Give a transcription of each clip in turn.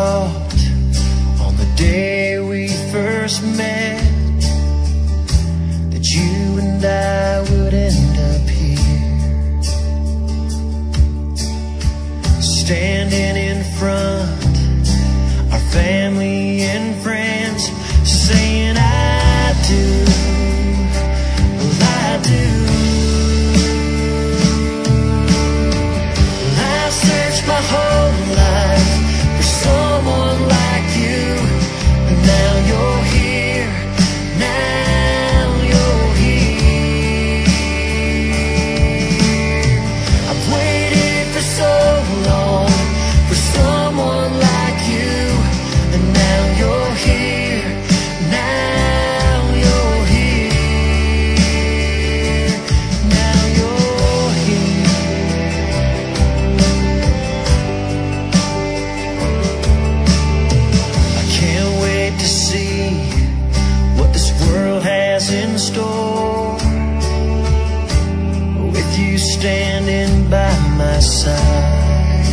thought on the day we first met that you and I would end up here, standing in front, our family and friends, saying I do, well I do. I've searched my whole life for someone like you, and now you're here, now you're here. I've waited for so long for someone like you, and now you're here, now you're here, now you're here. I can't wait to see what this world has in store, with you standing by my side.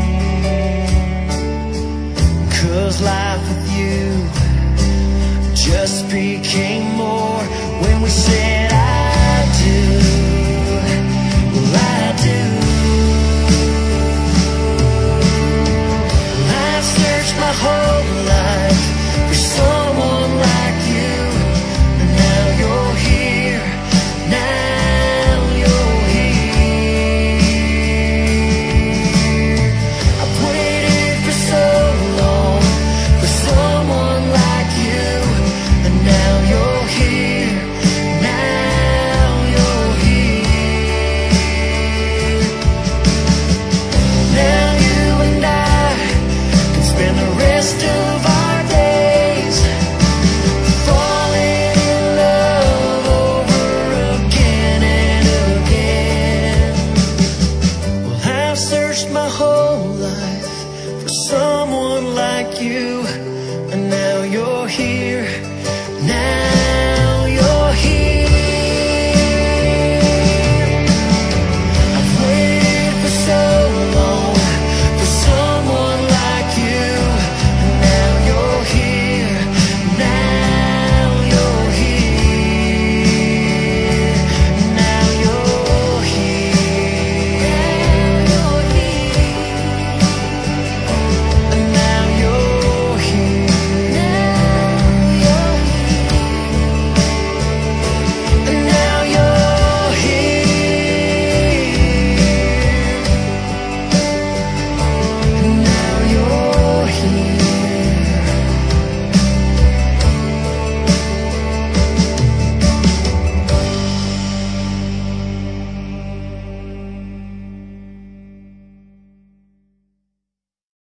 'Cause life with you just became more when we said I do, well I do. I've searched my whole life for someone like you, and now you're here, now you're here. I've waited for so long for someone like you, and now you're here, now you're here. Now you and I can spend the rest of our days falling in love over again and again. Well, I've searched my whole life for someone like you, and now you're here, now